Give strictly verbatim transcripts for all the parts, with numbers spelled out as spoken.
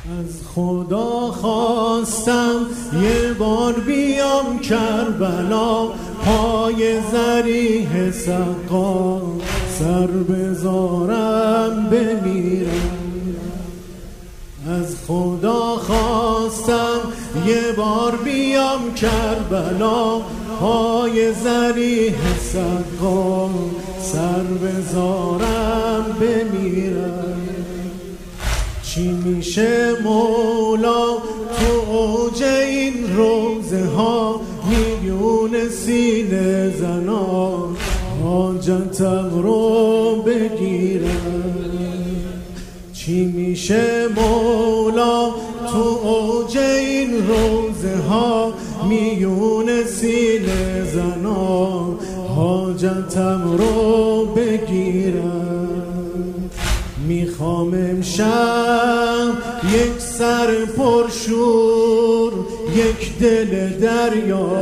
از خدا خواستم یه بار بیام کربلا، پای ذریح سقا سر بذارم بمیرم. از خدا خواستم یه بار بیام کربلا، پای ذریح سقا سر بذارم بمیرم. چی میشه مولا تو اوج این روزه ها، میلیون سینه زنان حاجتم رو بگیرن. چی میشه مولا تو اوج این روزه ها، میلیون سینه زنان حاجتم رو بگیرن. میخوام امشب یک سر پرشور، یک دل دریا،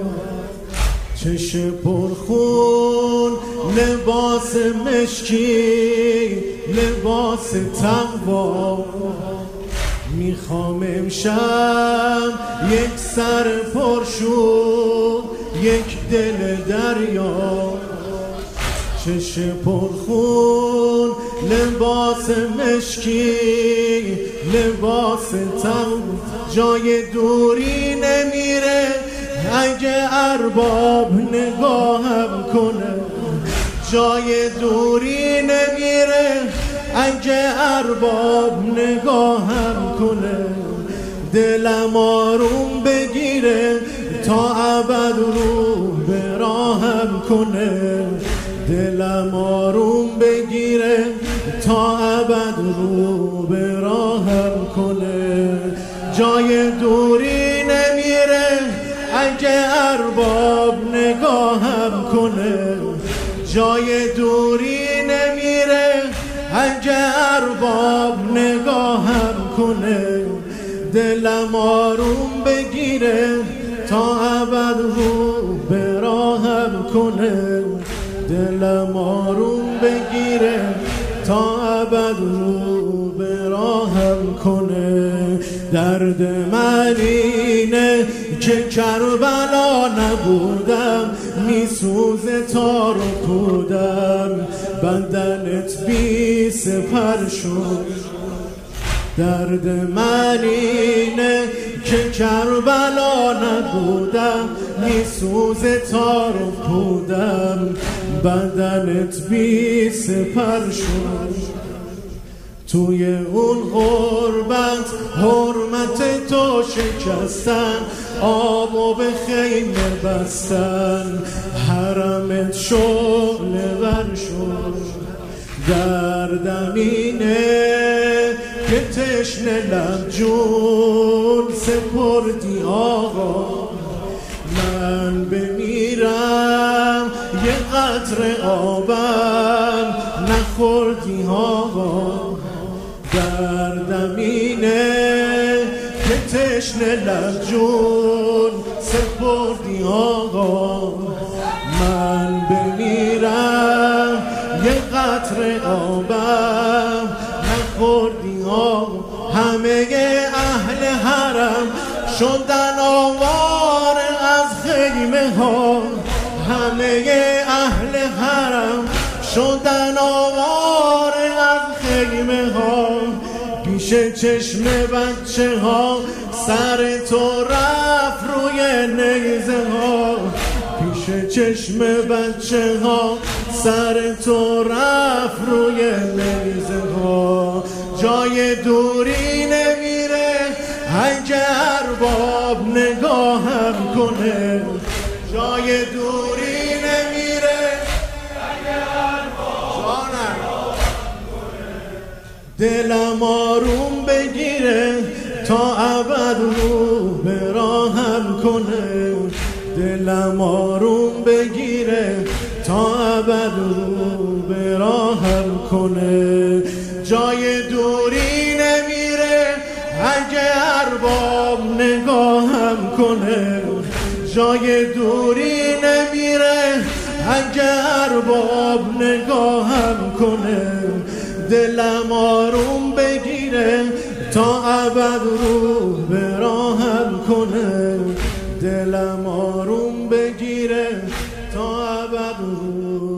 چش پرخون، لباس مشکی، لباس تقوا. میخوام امشب یک سر پرشور، یک دل دریا، چش پرخون، لباس مشکی، لباس تقوا. جای دوری نمیره اگه ارباب نگاهم کنه، جای دوری نمیره اگه ارباب نگاهم کنه. دلم آروم بگیره تا ابد رو به راهم کنه، دلم آروم بگیره تا ابد رو به راهم کنه. جای دوری نمیره اگه ارباب نگاهم کنه، جای دوری نمیره اگه ارباب نگاهم کنه. دلم آروم بگیره تا ابد رو به راهم کنه، دلم آروم بگیره تا ابد رو به راهم کنه. درد من اینه که کربلا نبودم، میسوزه تار و پودم، بدنت بی سپر شد. درد من اینه که کربلا نبودم، میسوزه تار و پودم، بدنت بی سپر شد. توی اون غربت حرمت تو شکستن، آب و به خیمه بستن، حرمت شعله ور شد. دردم اینه که تشنه لب جون سپردی آقا، من بمیرم یه قطره آبم نخوردی آقا. دردم اینه که تشنه لب جون سپردی آقا، من بمیرم یه قطره آبم نخوردی آقا. همه اهل حرم شدن آوار از خیمه ها، همه اهل حرم شدن آوار از خیمه ها. پیش چشم بچه ها سر تو رفت روی نیزه ها، پیش چشم بچه ها سر تو رفت روی نیزه ها. جای دوری نمیره اگه ارباب نگاهم کنه، جای دوری نمیره اگه ارباب نگاهم کنه. دلم آروم بگیره تا ابد رو به راهم کنه، دلم آروم بگیره تا ابد رو به راهم کنه. جای دوری نمیره اگه ارباب نگاهم کنه، جای دوری نمیره اگه ارباب نگاهم کنه. دلم آروم بگیره تا ابد رو به راهم کنه، دلم آروم بگیره تا ابد رو